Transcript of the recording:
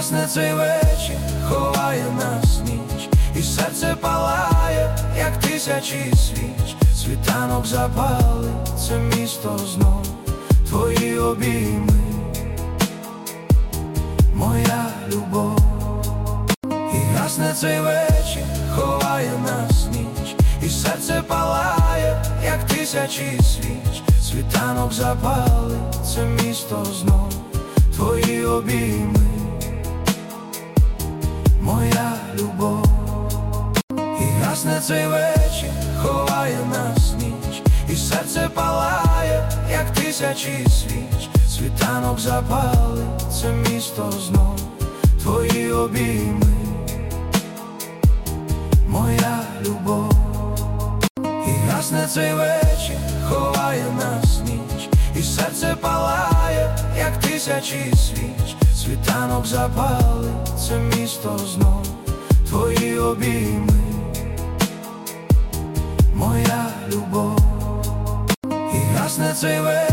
Гасне цей вечір, ховає нас ніч, і серце палає, як тисячі свіч. Світанок запалить це місто знов, твої обійми, моя любов. І гасне цей вечір, ховає нас ніч, і серце палає, як тисячі свіч. Світанок запалить це місто знов, твої обійми, моя любов. І гасне цей вечір, ховає нас ніч, і серце палає, як тисячі свіч. Світанок запалить це місто знов, твої обійми, моя любов. І гасне цей вечір, ховає нас ніч, і серце палає, як тисячі свіч. Світанок запалить це місто знов, твої обійми, моя любов. І гасне цей вечір.